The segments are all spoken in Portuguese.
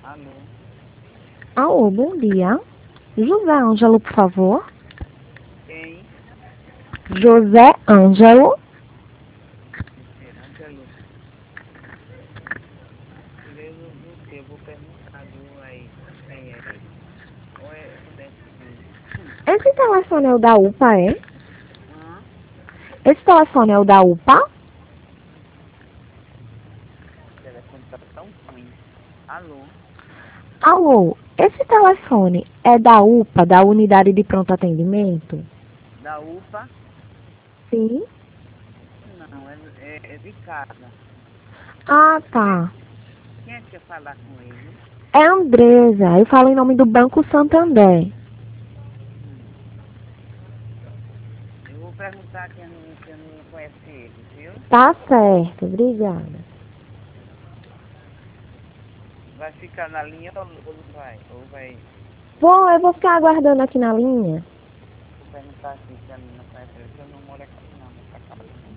Alô? Alô, bom dia. José Ângelo, por favor. Quem? José Ângelo. Ângelo. Eu não sei, eu vou perguntar, viu, aí, quem é ele. Ou é desse vídeo. Esse telefone é o da UPA, é? Hã? Esse telefone é o da UPA? O telefone tá tão ruim. Alô? Alô, esse telefone é da UPA, da Unidade de Pronto Atendimento? Da UPA? Sim. Não, é de casa. Ah, Quem é, tá. quem é que quer falar com ele? É Andresa. Eu falo em nome do Banco Santander. Hum. Eu vou perguntar quem não conhece ele, viu? Tá certo, obrigada. Vai ficar na linha ou não vai? Ou vai? Eu vou ficar aguardando aqui na linha. Vou perguntar aqui se a menina conhece ele, que eu não moro aqui não, nessa casa não.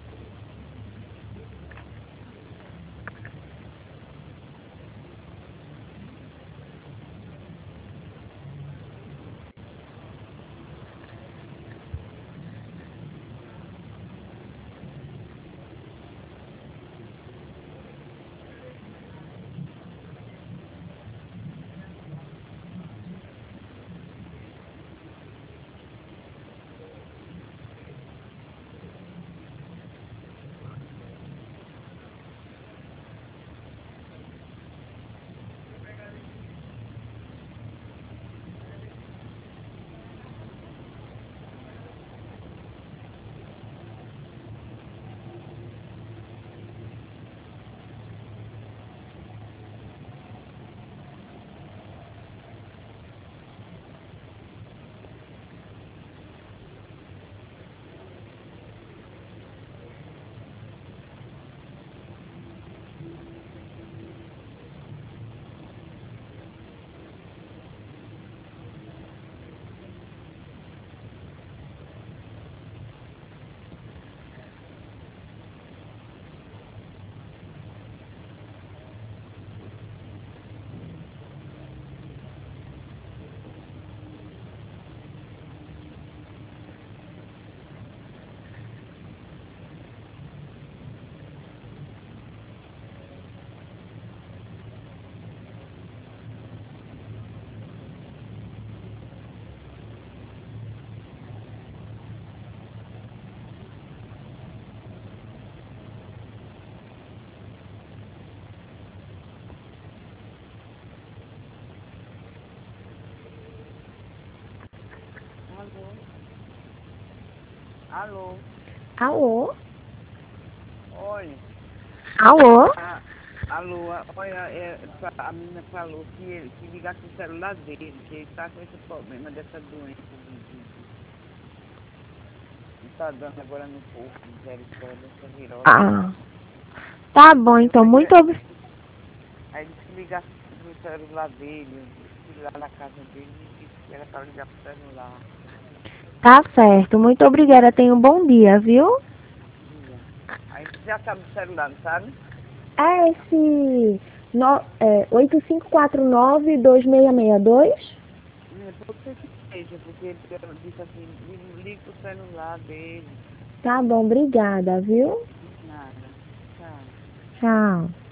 Alô? Alô? Alô? Oi. Alô? Alô, olha, a menina falou que ligasse o celular dele, que ele tá com esse problema dessa doença que tá dando agora no corpo, misericórdia, essa virose. Ah, tá bom, Viu? então, muito obrigada. Aí disse que ligasse pro celular dele, disse que lá na casa dele disse que era pra ligar pro celular. Tá certo, muito obrigada. Tenha um bom dia, viu? Dia. Aí você já sabe do celular, não sabe? É esse 8549-2662? Pode ser que seja, porque ele disse assim, liga pro celular dele. Tá bom, obrigada, viu? Nada. Tchau. Tchau.